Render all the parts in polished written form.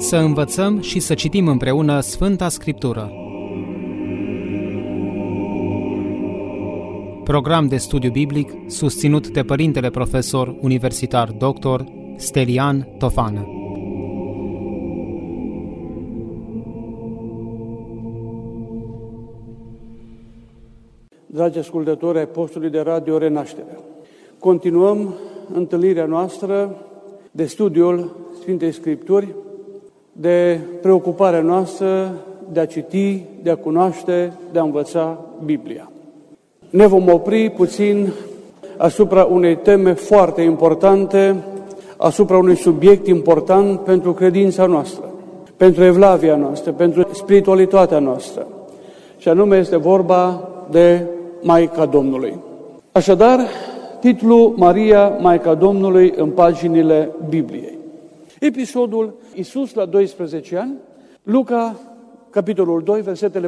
Să învățăm și să citim împreună Sfânta Scriptură. Program de studiu biblic susținut de Părintele Profesor Universitar Dr. Stelian Tofană. Dragi ascultători ai postului de radio Renaștere, continuăm întâlnirea noastră de studiul Sfintei Scripturi, de preocuparea noastră de a citi, de a cunoaște, de a învăța Biblia. Ne vom opri puțin asupra unei teme foarte importante, asupra unui subiect important pentru credința noastră, pentru evlavia noastră, pentru spiritualitatea noastră. Și anume este vorba de Maica Domnului. Așadar, titlul Maria, Maica Domnului în paginile Bibliei. Episodul Iisus la 12 ani, Luca, capitolul 2, versetele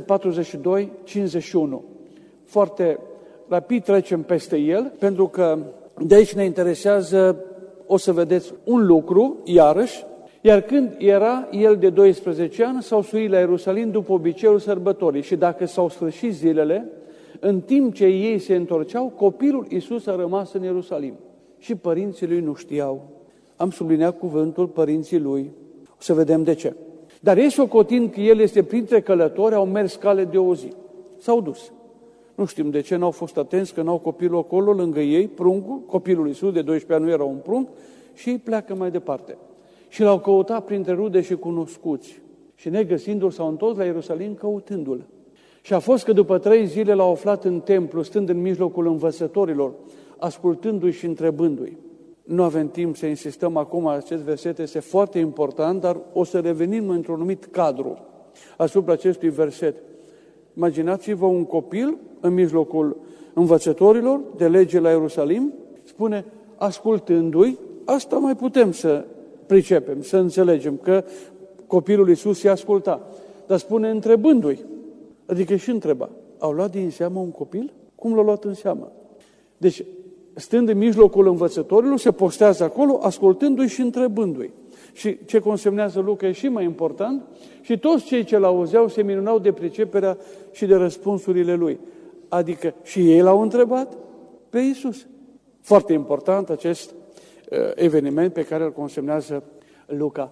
42-51. Foarte rapid trecem peste el, pentru că de aici ne interesează, o să vedeți, un lucru, iarăși, iar când era el de 12 ani, s-au suit la Ierusalim după obiceiul sărbătorii și dacă s-au sfârșit zilele, în timp ce ei se întorceau, copilul Iisus a rămas în Ierusalim și părinții lui nu știau. Am subliniat cuvântul părinții lui, o să vedem de ce. Dar ei, socotind că el este printre călători, au mers cale de o zi. S-au dus. Nu știm de ce, n-au fost atenți că n-au copilul acolo, lângă ei, pruncul, copilul Iisus de 12 ani nu era un prunc, și ei pleacă mai departe. Și l-au căutat printre rude și cunoscuți. Și negăsindu-l, s-au întors la Ierusalim căutându-l. Și a fost că după 3 zile l-au aflat în templu, stând în mijlocul învățătorilor, ascultându-i și întrebându-i. Nu avem timp să insistăm acum, acest verset este foarte important, dar o să revenim într-un anumit cadru asupra acestui verset. Imaginați-vă un copil în mijlocul învățătorilor de lege la Ierusalim, spune, ascultându-i, asta mai putem să pricepem, să înțelegem, că copilul Iisus se asculta, dar spune întrebându-i, adică și întreba, au luat din seamă un copil? Cum l-au luat în seamă? Deci, stând în mijlocul învățătorilor, se postează acolo, ascultându-i și întrebându-i. Și ce consemnează Luca e și mai important, și toți cei ce l-auzeau se minunau de priceperea și de răspunsurile lui. Adică și ei l-au întrebat pe Iisus. Foarte important acest eveniment pe care îl consemnează Luca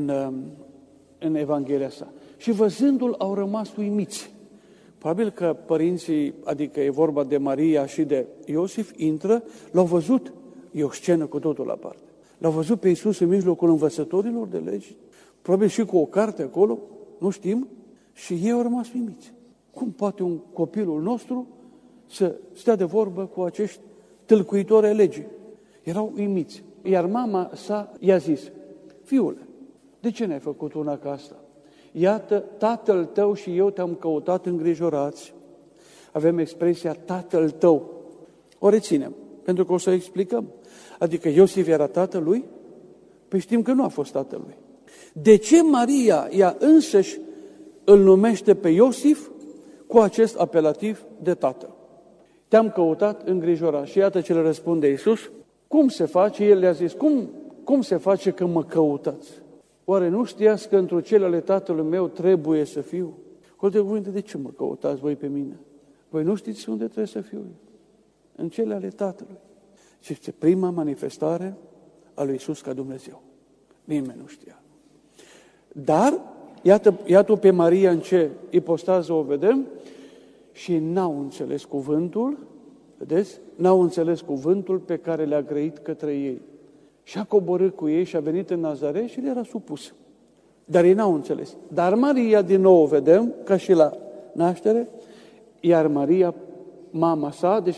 în Evanghelia sa. Și văzându-l au rămas uimiți. Probabil că părinții, adică e vorba de Maria și de Iosif, intră, l-au văzut, e o scenă cu totul aparte. L-au văzut pe Iisus în mijlocul învățătorilor de legi, probabil și cu o carte acolo, nu știm, și ei au rămas uimiți. Cum poate un copilul nostru să stea de vorbă cu acești tâlcuitori ai legii? Erau uimiți. Iar mama sa i-a zis, fiule, de ce n-ai făcut una ca asta? Iată, tatăl tău și eu te-am căutat îngrijorați. Avem expresia tatăl tău. O reținem, pentru că o să explicăm. Adică Iosif era tatălui? Păi știm că nu a fost tatălui. De ce Maria, ea însăși, îl numește pe Iosif cu acest apelativ de tată? Te-am căutat îngrijorat. Și iată ce le răspunde Iisus. Cum se face? El le-a zis, cum se face că mă căutați? Oare nu știați că într-o cele ale tatălui meu trebuie să fiu? Cu alte cuvinte, de ce mă căutați voi pe mine? Voi nu știți unde trebuie să fiu? În cele ale tatălui. Și este prima manifestare a lui Iisus ca Dumnezeu. Nimeni nu știa. Dar, iată pe Maria în ce ipostază o vedem, și n-au înțeles cuvântul, vedeți? N-au înțeles cuvântul pe care le-a grăit către ei. Și a coborât cu ei și a venit în Nazaret și le era supus. Dar ei n-au înțeles. Dar Maria, din nou o vedem, ca și la naștere, iar mama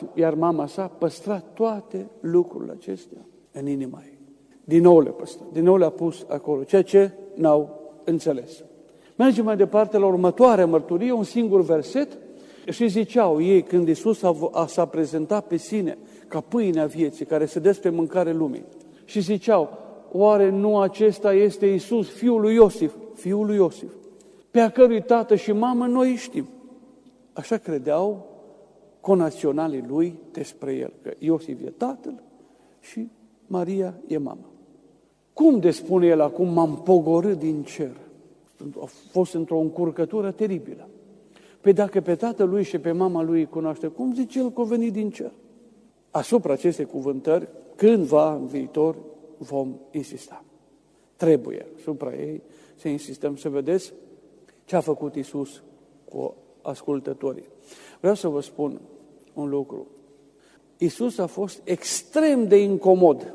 sa păstra toate lucrurile acestea în inima ei. Din nou le păstra, din nou le-a pus acolo, ceea ce n-au înțeles. Mergem mai departe la următoarea mărturie, un singur verset, și ziceau ei, când Iisus s-a prezentat pe sine ca pâinea vieții, care se dă spre mâncare lumii, și ziceau, oare nu acesta este Iisus, fiul lui Iosif, pe a cărui tată și mamă noi știm. Așa credeau conaționalii lui despre el, că Iosif e tatăl și Maria e mama. Cum de spune el acum, m-am pogorât din cer? A fost într-o încurcătură teribilă. Păi dacă pe tatăl lui și pe mama lui îi cunoaște, cum zice el că a venit din cer? Asupra acestei cuvântări, cândva în viitor vom insista. Trebuie asupra ei să insistăm, să vedeți ce a făcut Iisus cu ascultătorii. Vreau să vă spun un lucru. Iisus a fost extrem de incomod,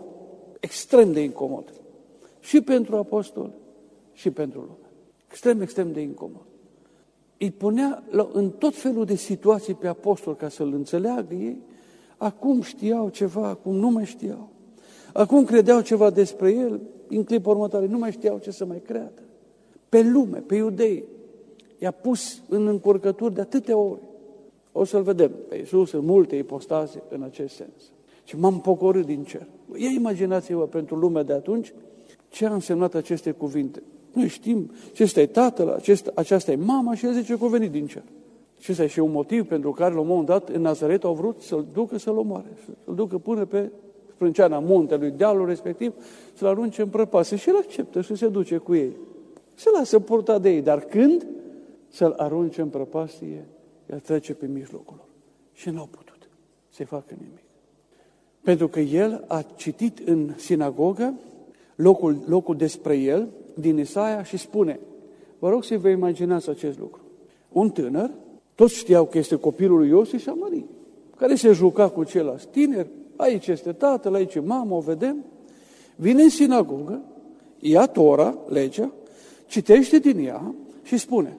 și pentru apostoli și pentru lume. Extrem de incomod. Îi punea în tot felul de situații pe apostoli ca să-L înțeleagă ei. Acum știau ceva, acum nu mai știau. Acum credeau ceva despre El, în clipa următoare nu mai știau ce să mai creadă. Pe lume, pe iudei, i-a pus în încurcături de atâtea ori. O să-L vedem pe Iisus în multe ipostaze în acest sens. Și m-am pogorât din cer. Ia imaginați-vă pentru lumea de atunci ce a însemnat aceste cuvinte. Noi știm, acesta e tatăl, aceasta e mama și el zice că a venit din cer. Și ăsta e și un motiv pentru care la un moment dat în Nazaret au vrut să-L ducă să-L omoare, să-L ducă până pe sprânceana muntelui, dealul respectiv, să-L arunce în prăpastie. Și El acceptă și se duce cu ei. Se lasă purta de ei, dar când să-L arunce în prăpastie, El trece pe mijlocul lor. Și n-au putut să-i facă nimic. Pentru că El a citit în sinagogă locul despre El din Isaia și spune, vă rog să vă imaginați acest lucru. Un tânăr, toți știau că este copilul lui Iosif și a Mariei, care se juca cu ceilalți tineri, aici este tatăl, aici e mama, o vedem, vine în sinagogă, ia Tora, legea, citește din ea și spune,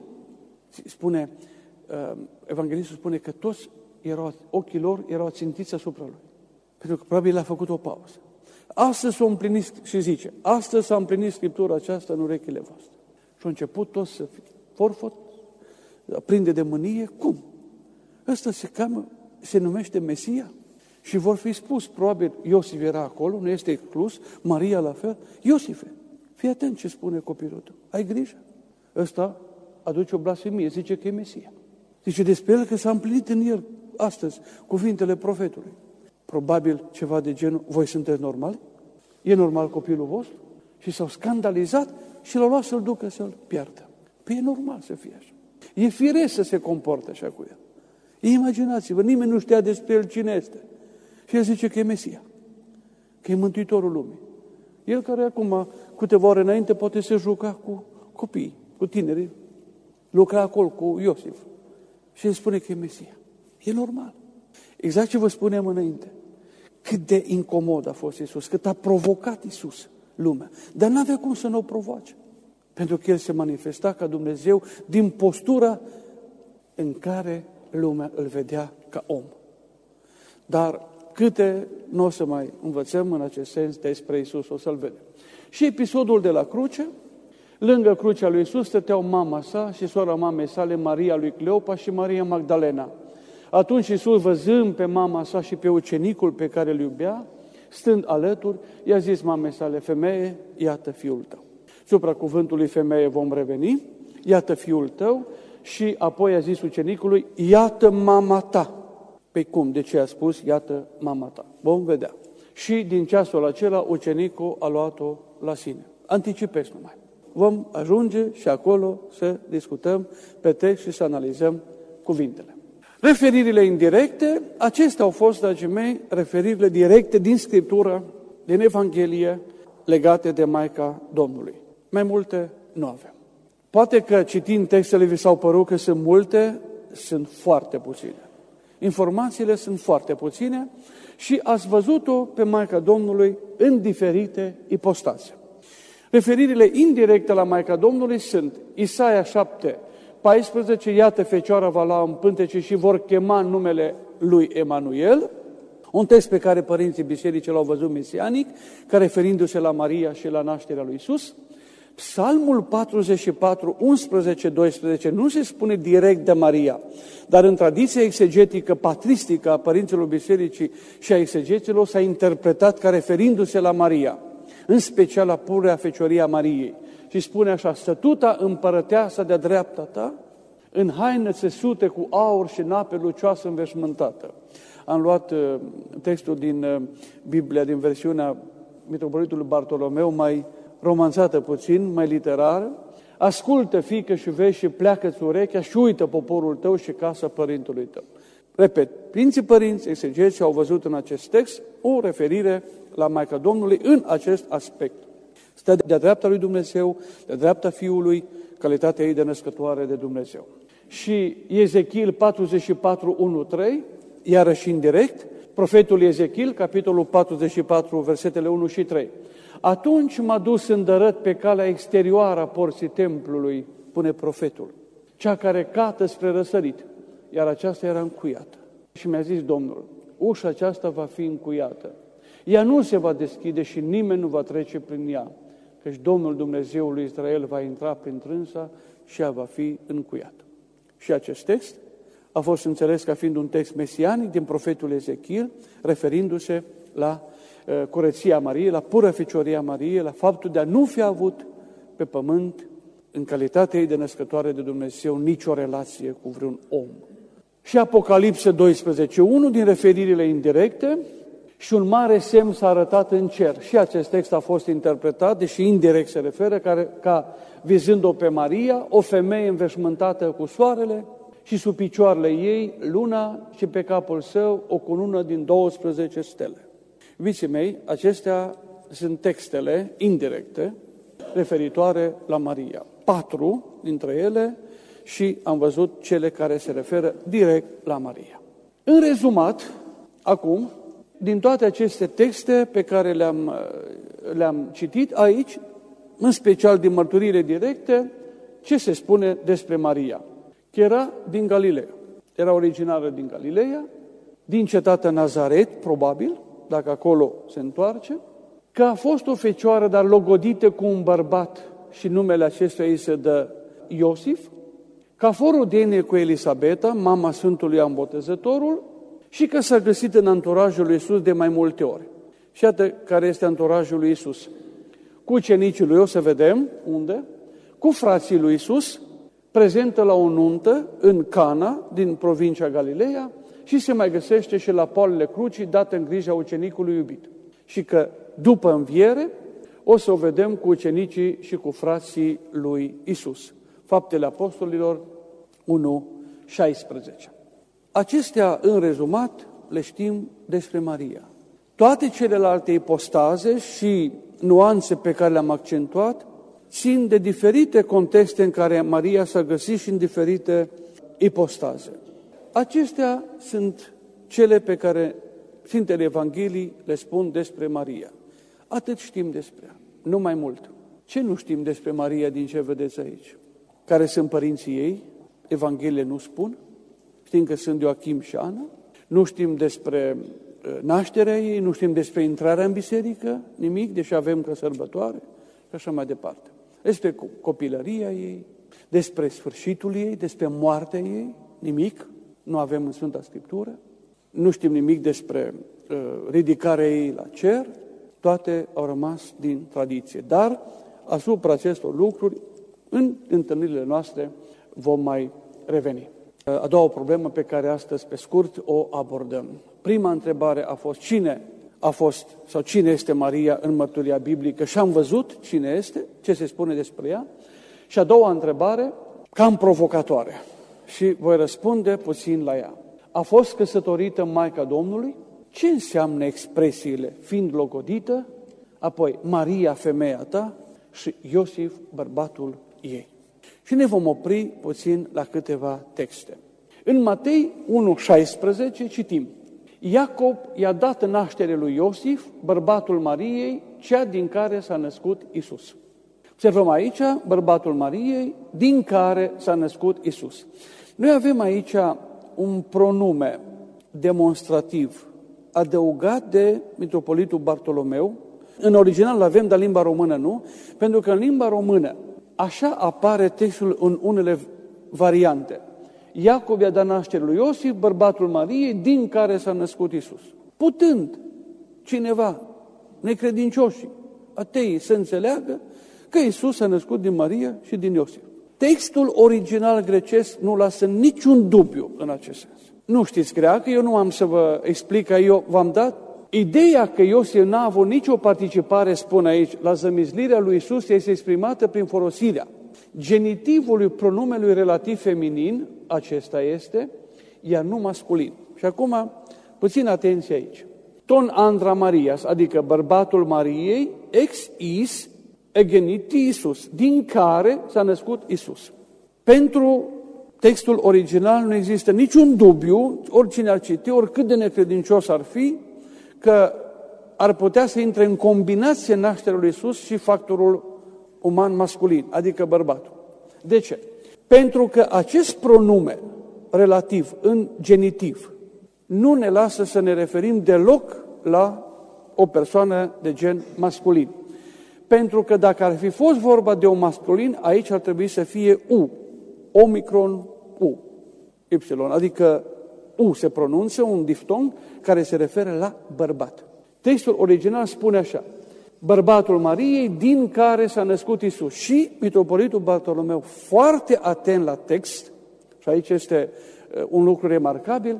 evanghelistul spune că toți ochii lor erau țintiți asupra lui, pentru că probabil l-a făcut o pauză. Astăzi s-a împlinit și zice, astăzi s-a împlinit Scriptura aceasta în urechile voastre. Și au început toți să fie forfot, prinde de mânie. Cum? Ăsta se numește Mesia? Și vor fi spus, probabil Iosif era acolo, nu este exclus, Maria la fel. Iosife, fii atent ce spune copilul tău, ai grijă. Ăsta aduce o blasfemie, zice că e Mesia. Zice despre el că s-a împlinit în el astăzi cuvintele profetului. Probabil ceva de genul, voi sunteți normali? E normal copilul vostru? Și s-au scandalizat și l-au luat să-l ducă să-l piardă. Păi e normal să fie așa. E firesc să se comporte așa cu el. Imaginați-vă, nimeni nu știa despre el cine este. Și el zice că e Mesia, că e Mântuitorul lumii. El care acum, câteva ore înainte, poate se juca cu copiii, cu tinerii, lucra acolo cu Iosif. Și el spune că e Mesia. E normal. Exact ce vă spuneam înainte. Cât de incomod a fost Iisus, cât a provocat Iisus lumea. Dar n-avea cum să nu o provoace. Pentru că El se manifesta ca Dumnezeu din postura în care lumea îl vedea ca om. Dar câte nu o să mai învățăm în acest sens despre Iisus, o să-L vedem. Și episodul de la cruce, lângă crucea lui Iisus stăteau mama sa și sora mamei sale, Maria lui Cleopa și Maria Magdalena. Atunci Iisus, văzând pe mama sa și pe ucenicul pe care îl iubea, stând alături, i-a zis mamei sale, femeie, iată fiul tău. Supra cuvântului femeie vom reveni, iată fiul tău, și apoi a zis ucenicului, iată mama ta. Păi cum? De ce a spus, iată mama ta? Vom vedea. Și din ceasul acela, ucenicul a luat-o la sine. Anticipez numai. Vom ajunge și acolo să discutăm pe text și să analizăm cuvintele. Referirile indirecte, acestea au fost, dragii mei, referirile directe din Scriptură, din Evanghelie, legate de Maica Domnului. Mai multe nu avem. Poate că citind textele vi s-au părut că sunt multe, sunt foarte puține. Informațiile sunt foarte puține și ați văzut-o pe Maica Domnului în diferite ipostaze. Referirile indirecte la Maica Domnului sunt Isaia 7:14, iată fecioara va lua în pântece și vor chema numele lui Emanuel, un text pe care părinții bisericii l-au văzut mesianic, care referindu-se la Maria și la nașterea lui Iisus. Psalmul 44, 11-12 nu se spune direct de Maria, dar în tradiția exegetică, patristică a părinților bisericii și a exegeților s-a interpretat ca referindu-se la Maria, în special la pururea fecioria Mariei. Și spune așa, stătuta împărăteasa de-a dreapta ta, în haină țesute cu aur și în ape lucioasă înveșmântată. Am luat textul din Biblia, din versiunea mitropolitului Bartolomeu, mai romanțată puțin, mai literară: ascultă, fiică, și vezi și pleacă-ți urechea și uită poporul tău și casa părintului tău. Repet, Sfinții Părinți, exegeții, au văzut în acest text o referire la Maica Domnului în acest aspect. Stă de-a dreapta lui Dumnezeu, de-a dreapta Fiului, calitatea ei de născătoare de Dumnezeu. Și Ezechiel 44:1-3, iarăși indirect, profetul Ezechiel, capitolul 44, versetele 1 și 3. Atunci m-a dus îndărât pe calea exterioară a porții templului, pune profetul, cea care cată spre răsărit, iar aceasta era încuiată. Și mi-a zis Domnul: ușa aceasta va fi încuiată. Ea nu se va deschide și nimeni nu va trece prin ea, căci Domnul Dumnezeul lui Israel va intra prin trânsa și ea va fi încuiată. Și acest text a fost înțeles ca fiind un text mesianic din profetul Ezechiel, referindu-se la curăția Mariei, la pură fecioria Mariei, la faptul de a nu fi avut pe pământ, în calitatea ei de născătoare de Dumnezeu, nicio relație cu vreun om. Și Apocalipsa 12:1, din referirile indirecte: și un mare semn s-a arătat în cer. Și acest text a fost interpretat, deși indirect se referă, ca vizând-o pe Maria, o femeie înveșmântată cu soarele și sub picioarele ei luna și pe capul său o cunună din 12 stele. Iubiții mei, acestea sunt textele indirecte referitoare la Maria. 4 dintre ele și am văzut cele care se referă direct la Maria. În rezumat, acum, din toate aceste texte pe care le-am citit aici, în special din mărturiile directe, ce se spune despre Maria? Că era din Galileea. Era originară din Galileea, din cetatea Nazaret, probabil, dacă acolo se întoarce, că a fost o fecioară, dar logodită cu un bărbat și numele acestuia îi se dă Iosif, că a fost rudenie cu Elisabeta, mama Sfântului Ioan Botezătorul, și că s-a găsit în anturajul lui Iisus de mai multe ori. Și iată care este anturajul lui Iisus. Cu ucenicii lui, o să vedem unde, cu frații lui Iisus, prezentă la o nuntă în Cana, din provincia Galileea, și se mai găsește și la poalele crucii, dată în grija ucenicului iubit. Și că după înviere o să o vedem cu ucenicii și cu frații lui Iisus. Faptele Apostolilor 1:16. Acestea, în rezumat, le știm despre Maria. Toate celelalte ipostaze și nuanțe pe care le-am accentuat țin de diferite contexte în care Maria s-a găsit și în diferite ipostaze. Acestea sunt cele pe care Sfintele Evanghelii le spun despre Maria. Atât știm despre ea, nu mai mult. Ce nu știm despre Maria din ce vedeți aici? Care sunt părinții ei? Evangheliile nu spun. Știm că sunt Ioachim și Ana. Nu știm despre nașterea ei, nu știm despre intrarea în biserică, nimic, deși avem ca sărbătoare și așa mai departe. Despre copilăria ei, despre sfârșitul ei, despre moartea ei, nimic, nu avem în Sfânta Scriptură. Nu știm nimic despre ridicarea ei la cer, toate au rămas din tradiție. Dar asupra acestor lucruri, în întâlnirile noastre, vom mai reveni. A doua problemă pe care astăzi, pe scurt, o abordăm. Prima întrebare a fost cine a fost sau cine este Maria în mărturia biblică și am văzut cine este, ce se spune despre ea. Și a doua întrebare, cam provocatoare, și voi răspunde puțin la ea. A fost căsătorită Maica Domnului? Ce înseamnă expresiile fiind logodită, apoi Maria, femeia ta, și Iosif, bărbatul ei? Și ne vom opri puțin la câteva texte. În Matei 1:16 citim: Iacob i-a dat naștere lui Iosif, bărbatul Mariei, cea din care s-a născut Iisus. Observăm aici bărbatul Mariei, din care s-a născut Iisus. Noi avem aici un pronume demonstrativ adăugat de mitropolitul Bartolomeu. În original l-avem, dar în limba română nu, pentru că în limba română așa apare textul în unele variante. Iacob i-a dat naștere lui Iosif, bărbatul Mariei, din care s-a născut Iisus. Putând cineva, necredincioșii, ateii, să înțeleagă că Iisus s-a născut din Maria și din Iosif. Textul original grecesc nu lasă niciun dubiu în acest sens. Nu știți greacă, eu nu am să vă explic, că eu v-am dat Ideea că Iosif n-a avut nicio participare, spune aici, la zămislirea lui Iisus este exprimată prin folosirea genitivului pronumelui relativ feminin, acesta este, iar nu masculin. Și acum, puțin atenție aici. Ton andra Marias, adică bărbatul Mariei, ex is egeniti Iisus, din care s-a născut Iisus. Pentru textul original nu există niciun dubiu, oricine ar citi, oricât de necredincios ar fi, că ar putea să intre în combinație nașterea lui Iisus și factorul uman masculin, adică bărbatul. De ce? Pentru că acest pronume relativ în genitiv nu ne lasă să ne referim deloc la o persoană de gen masculin. Pentru că dacă ar fi fost vorba de un masculin, aici ar trebui să fie U, omicron U, Y, adică U se pronunță, un diftong care se referă la bărbat. Textul original spune așa: bărbatul Mariei din care s-a născut Iisus. Și mitropolitul Bartolomeu, foarte atent la text, și aici este un lucru remarcabil,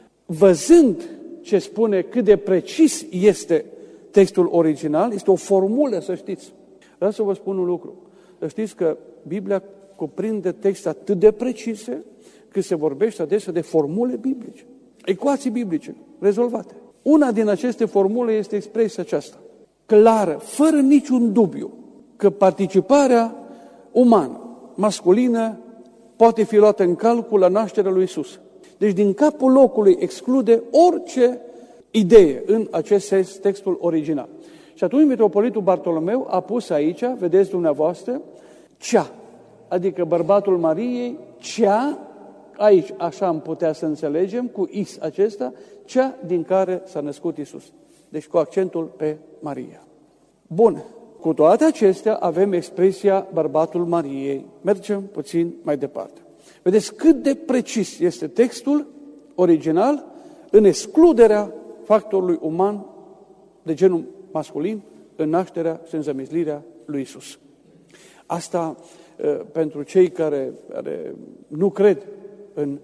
văzând ce spune, cât de precis este textul original, este o formulă, să știți. Vreau să vă spun un lucru. Să știți că Biblia cuprinde texte atât de precise, că se vorbește adesea de formule biblice, ecuații biblice, rezolvate. Una din aceste formule este expresia aceasta, clară, fără niciun dubiu, că participarea umană, masculină, poate fi luată în calcul la nașterea lui Iisus. Deci din capul locului exclude orice idee în acest sens textul original. Și atunci mitropolitul Bartolomeu a pus aici, vedeți dumneavoastră, cea, adică bărbatul Mariei, cea, aici așa am putea să înțelegem, cu X acesta, cea din care s-a născut Iisus. Deci cu accentul pe Maria. Bun, cu toate acestea avem expresia bărbatul Mariei. Mergem puțin mai departe. Vedeți cât de precis este textul original în excluderea factorului uman de genul masculin în nașterea și în zămislirea lui Iisus. Asta pentru cei care nu cred în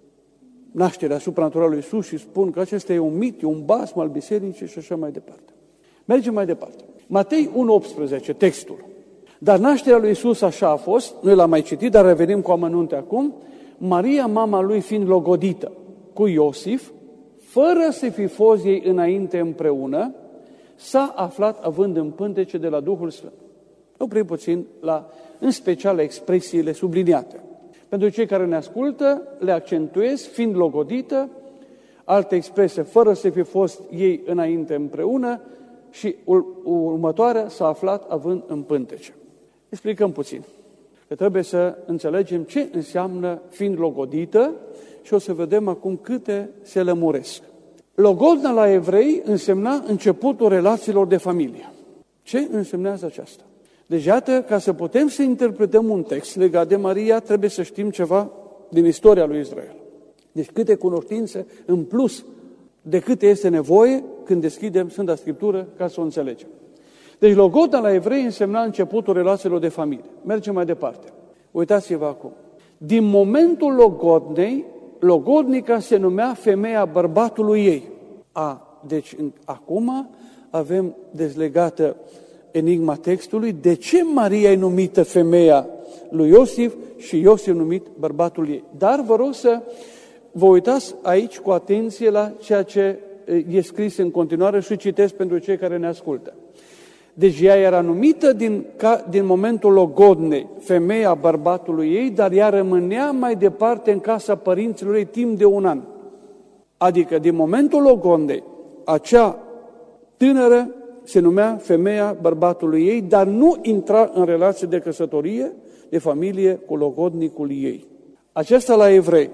nașterea supranaturală lui Iisus și spun că acesta e un mit, e un basm al bisericii și așa mai departe. Mergem mai departe. Matei 1,18, textul. Dar nașterea lui Iisus așa a fost, noi l-am mai citit, dar revenim cu amănunte acum, Maria, mama lui, fiind logodită cu Iosif, fără să fi fost ei înainte împreună, s-a aflat având în pântece de la Duhul Sfânt. Oprim puțin în special la expresiile subliniate. Pentru cei care ne ascultă, le accentuez, fiind logodită, alte expresie, fără să fi fost ei înainte împreună, și următoarea s-a aflat având în pântece. Explicăm puțin. Că trebuie să înțelegem ce înseamnă fiind logodită și o să vedem acum câte se lămuresc. Logodna la evrei însemna începutul relațiilor de familie. Ce însemnează aceasta? Deci, iată, ca să putem să interpretăm un text legat de Maria, trebuie să știm ceva din istoria lui Israel. Deci câte cunoștințe în plus de câte este nevoie când deschidem Sfânta Scriptură ca să o înțelegem. Deci logodna la evrei însemna începutul relațiilor de familie. Mergem mai departe. Uitați-vă acum. Din momentul logodnei, logodnica se numea femeia bărbatului ei. Deci acum avem dezlegată enigma textului. De ce Maria e numită femeia lui Iosif și Iosif numit bărbatul ei? Dar vă rog să vă uitați aici cu atenție la ceea ce e scris în continuare și citesc pentru cei care ne ascultă. Deci ea era numită din momentul logodnei, femeia bărbatului ei, dar ea rămânea mai departe în casa părinților ei timp de 1 an. Adică din momentul logodnei, acea tânără se numea femeia bărbatului ei, dar nu intra în relație de căsătorie, de familie cu logodnicul ei. Aceasta la evrei,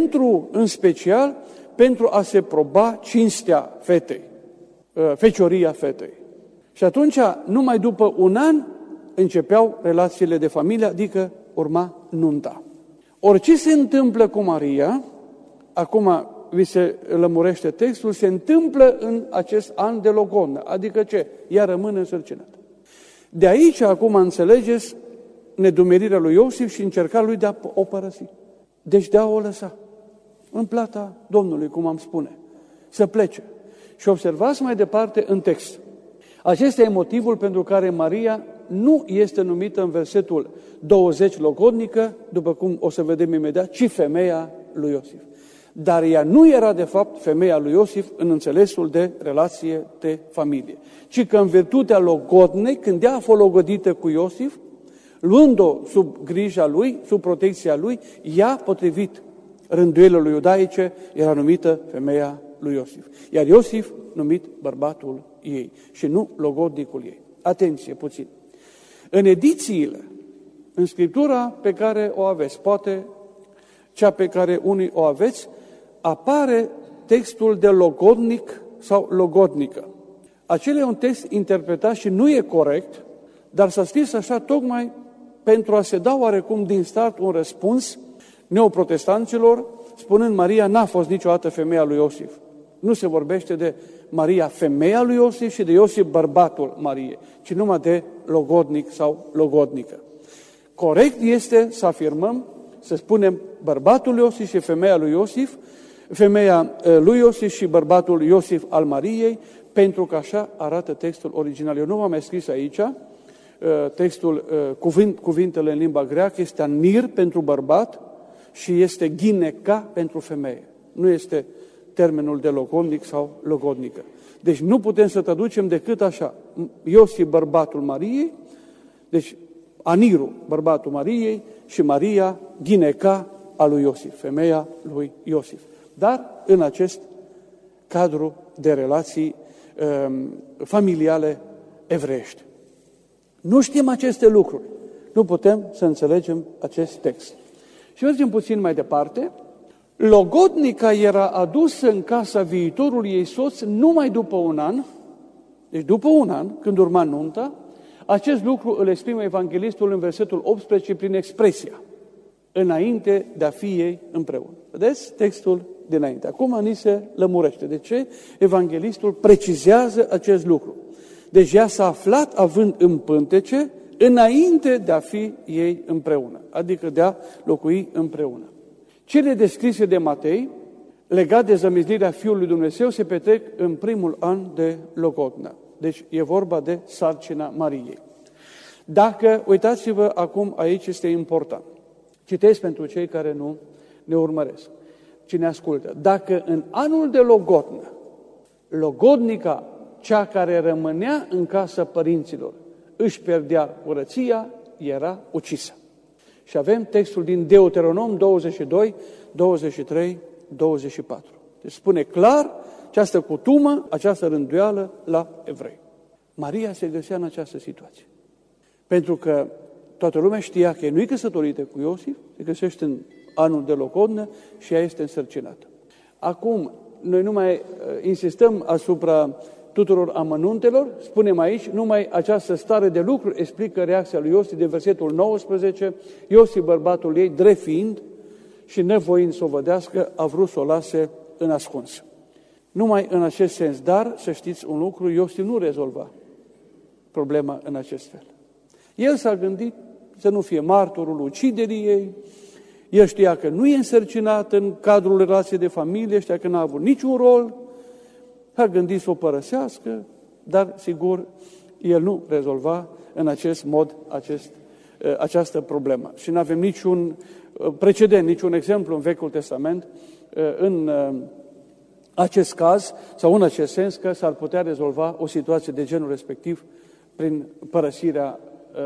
în special, pentru a se proba cinstea fetei, fecioria fetei. Și atunci, numai după 1 an, începeau relațiile de familie, adică urma nunta. Orice se întâmplă cu Maria, acum vi se lămurește textul, se întâmplă în acest an de logodnă, adică ce? Ea rămâne însărcinată. De aici, acum înțelegeți nedumerirea lui Iosif și încercarea lui de a o părăsi. Deci de a o lăsa în plata Domnului, cum am spune, să plece. Și observați mai departe în text. Acesta e motivul pentru care Maria nu este numită în versetul 20 logodnică, după cum o să vedem imediat, ci femeia lui Iosif. Dar ea nu era de fapt femeia lui Iosif în înțelesul de relație de familie, ci că în virtutea logodnei, când ea a fost logodită cu Iosif, luând-o sub grija lui, sub protecția lui, ea, potrivit rânduielilor iudaice, era numită femeia lui Iosif. Iar Iosif numit bărbatul ei și nu logodnicul ei. Atenție puțin! În edițiile, în Scriptura pe care o aveți, poate cea pe care unii o aveți, apare textul de logodnic sau logodnică. Acela e un text interpretat și nu e corect, dar s-a scris așa tocmai pentru a se da oarecum din start un răspuns neoprotestanților, spunând Maria n-a fost niciodată femeia lui Iosif. Nu se vorbește de Maria femeia lui Iosif și de Iosif bărbatul Mariei, ci numai de logodnic sau logodnică. Corect este să afirmăm, să spunem bărbatul lui Iosif și femeia lui Iosif, femeia lui Iosif și bărbatul Iosif al Mariei, pentru că așa arată textul original. Eu nu v-am mai scris aici, textul, cuvintele în limba greacă, este anir pentru bărbat și este gineca pentru femeie. Nu este termenul de logodnic sau logodnică. Deci nu putem să traducem decât așa. Iosif, bărbatul Mariei, deci Aniru, bărbatul Mariei, și Maria, gineca a lui Iosif, femeia lui Iosif. Dar în acest cadru de relații familiale evreiești. Nu știm aceste lucruri. Nu putem să înțelegem acest text. Și mergem puțin mai departe. Logodnica era adusă în casa viitorului ei soț numai după un an, deci după un an, când urma nunta. Acest lucru îl exprimă evanghelistul în versetul 18 prin expresia înainte de a fi ei împreună. Vedeți textul dinainte. Acum ni se lămurește. De ce? Evanghelistul precizează acest lucru. Deci ea s-a aflat având în pântece înainte de a fi ei împreună, adică de a locui împreună. Cele descrise de Matei, legat de zămislirea Fiului lui Dumnezeu, se petrec în primul an de logodnă. Deci e vorba de sarcina Mariei. Dacă, uitați-vă acum, aici este important. Citesc pentru cei care nu ne urmăresc. Cine ascultă. Dacă în anul de logodnă, logodnica, cea care rămânea în casa părinților, își pierdea curăția, era ucisă. Și avem textul din Deuteronom 22, 23, 24. Deci spune clar această cutumă, această rânduială la evrei. Maria se găsea în această situație. Pentru că toată lumea știa că nu e căsătorită cu Iosif, se găsește în anul de logodnă și ea este însărcinată. Acum, noi nu mai insistăm asupra tuturor amănuntelor, spunem aici, numai această stare de lucru explică reacția lui Iosif de versetul 19, Iosif, bărbatul ei, drept fiind și nevoind să o vădească, a vrut să o lase în ascuns. Numai în acest sens, dar să știți un lucru, Iosif nu rezolva problema în acest fel. El s-a gândit să nu fie martorul uciderii ei, el știa că nu e însărcinat în cadrul relației de familie, știa că n-a avut niciun rol, a gândit să o părăsească, dar sigur el nu rezolva în acest mod această problemă. Și nu avem niciun precedent, niciun exemplu în Vechiul Testament în acest caz sau în acest sens că s-ar putea rezolva o situație de genul respectiv prin părăsirea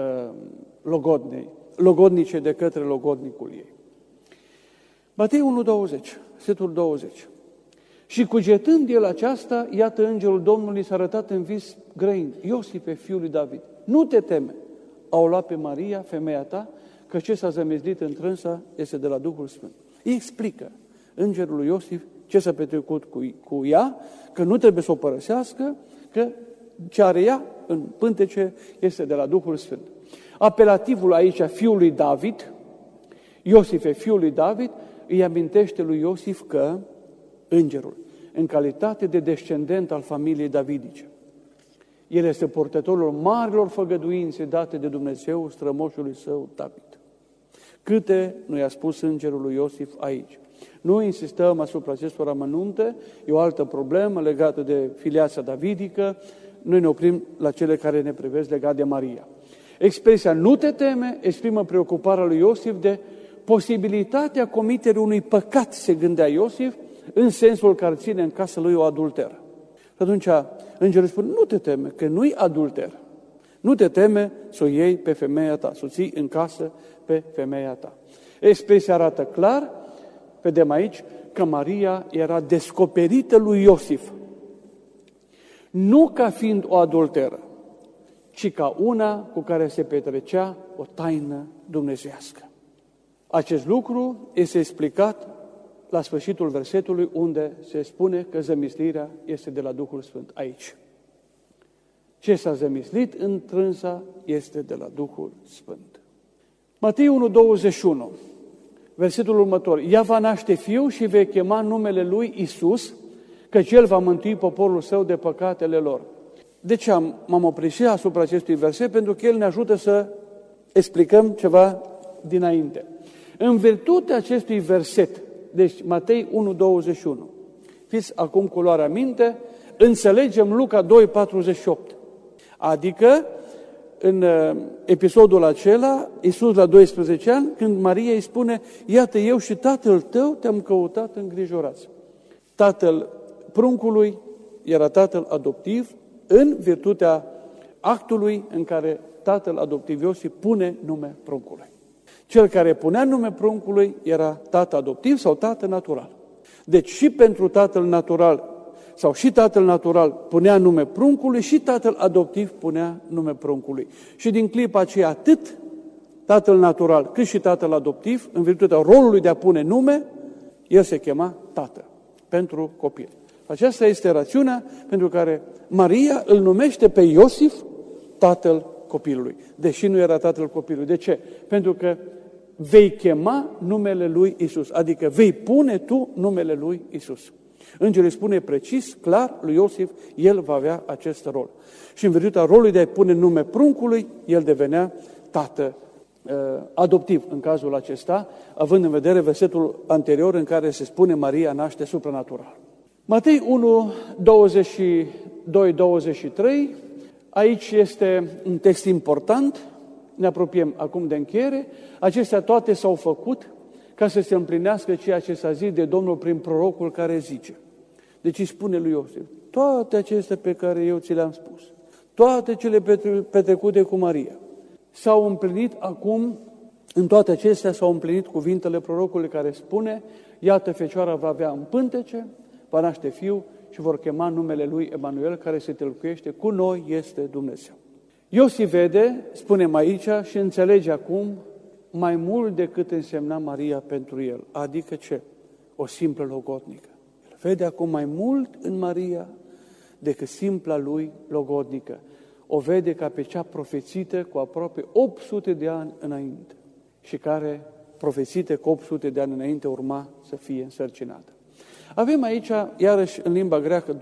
logodnice de către logodnicul ei. Matei 1:20, versetul 20. Și cugetând el aceasta, iată îngerul Domnului s-a arătat în vis grăind, Iosipe, fiul lui David, nu te teme, au luat pe Maria, femeia ta, că ce s-a zămislit în trânsa este de la Duhul Sfânt. Îi explică îngerul lui Iosif ce s-a petrecut cu ea, că nu trebuie să o părăsească, că ce are ea în pântece este de la Duhul Sfânt. Apelativul aici, fiul lui David, Iosife, fiul lui David, îi amintește lui Iosif că îngerul, în calitate de descendent al familiei davidice, el este purtătorul marilor făgăduințe date de Dumnezeu strămoșului său David. Câte nu i-a spus îngerul lui Iosif aici. Nu insistăm asupra acestor amănunte, e o altă problemă legată de filiația davidică, noi ne oprim la cele care ne privesc legat de Maria. Expresia nu te teme exprimă preocuparea lui Iosif de posibilitatea comiterii unui păcat, se gândea Iosif, în sensul care ține în casă lui o adulteră. Și atunci îngerul spune, nu te teme, că nu-i adulter. Nu te teme să o iei pe femeia ta, să o ții în casă pe femeia ta. Expresia arată clar, vedem aici, că Maria era descoperită lui Iosif. Nu ca fiind o adulteră, ci ca una cu care se petrecea o taină dumnezeiască. Acest lucru este explicat la sfârșitul versetului, unde se spune că zămislirea este de la Duhul Sfânt. Aici. Ce s-a zămislit în trânsa este de la Duhul Sfânt. Matei 1:21, versetul următor. Ea va naște fiu și vei chema numele lui Iisus, căci El va mântui poporul său de păcatele lor. De ce m-am oprit și asupra acestui verset? Pentru că el ne ajută să explicăm ceva dinainte. În virtutea acestui verset, deci Matei 1:21, fiți acum cu luarea minte, înțelegem Luca 2:48. Adică, în episodul acela, Iisus la 12 ani, când Maria îi spune, iată, eu și tatăl tău te-am căutat îngrijorați. Tatăl pruncului era tatăl adoptiv, în virtutea actului în care tatăl adoptiv Iosif pune nume pruncului. Cel care punea nume pruncului era tată adoptiv sau tată natural. Deci și pentru tatăl natural, sau și tatăl natural punea nume pruncului, și tatăl adoptiv punea nume pruncului. Și din clipa aceea atât tatăl natural cât și tatăl adoptiv, în virtutea rolului de a pune nume, el se chema tată pentru copil. Aceasta este rațiunea pentru care Maria îl numește pe Iosif tatăl copilului, deși nu era tatăl copilului. De ce? Pentru că vei chema numele lui Iisus, adică vei pune tu numele lui Iisus. Îngerul îi spune precis, clar, lui Iosif, el va avea acest rol. Și în virtutea rolului de a pune nume pruncului, el devenea tată adoptiv în cazul acesta, având în vedere versetul anterior în care se spune Maria naște supranatural. Matei 1:22-23, aici este un text important, ne apropiem acum de încheiere. Acestea toate s-au făcut ca să se împlinească ceea ce s-a zis de Domnul prin prorocul care zice. Deci îi spune lui Iosif, toate acestea pe care eu ți le-am spus, toate cele petrecute cu Maria, s-au împlinit acum, în toate acestea s-au împlinit cuvintele prorocului care spune, iată, fecioara va avea în pântece, va naște fiu și vor chema numele lui Emanuel, care se tălcuiește, cu noi este Dumnezeu. Iosif vede, spunem aici, și înțelege acum mai mult decât însemna Maria pentru el. Adică ce? O simplă logodnică. El vede acum mai mult în Maria decât simpla lui logodnică. O vede ca pe cea profețită cu aproape 800 de ani înainte și care, profețită cu 800 de ani înainte, urma să fie însărcinată. Avem aici, iarăși, în limba greacă,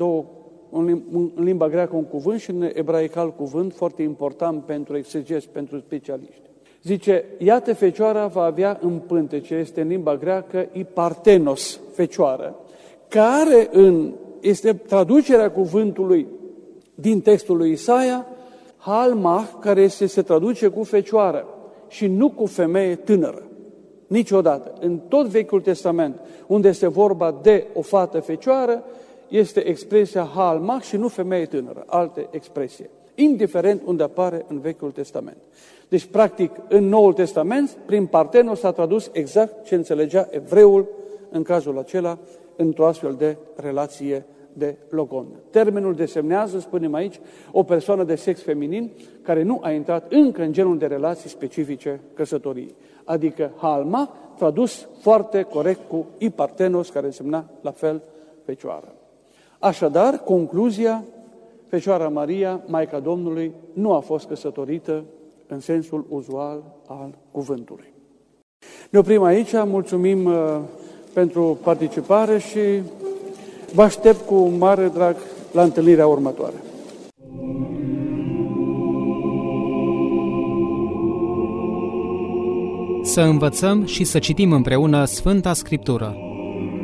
în limba greacă un cuvânt și în ebraică alt cuvânt foarte important pentru exegezi, pentru specialiști. Zice, iată, fecioara va avea în pântece, este în limba greacă ipartenos, fecioară, care este traducerea cuvântului din textul lui Isaia, halmah, care se traduce cu fecioară și nu cu femeie tânără. Niciodată. În tot Vechiul Testament, unde este vorba de o fată fecioară, este expresia halmah și nu femeie tânără, alte expresie, indiferent unde apare în Vechiul Testament. Deci, practic, în Noul Testament, prin partenos s-a tradus exact ce înțelegea evreul în cazul acela, într-o astfel de relație de logon. Termenul desemnează, spunem aici, o persoană de sex feminin care nu a intrat încă în genul de relații specifice căsătoriei. Adică halma, tradus foarte corect cu ipartenos, care însemna la fel fecioară. Așadar, concluzia, Fecioara Maria, Maica Domnului, nu a fost căsătorită în sensul uzual al cuvântului. Ne oprim aici, mulțumim pentru participare și vă aștept cu mare drag la întâlnirea următoare. Să învățăm și să citim împreună Sfânta Scriptură.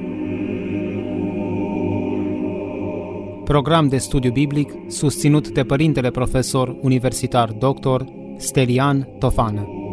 Program de studiu biblic susținut de Părintele Profesor Universitar Dr. Stelian Tofană.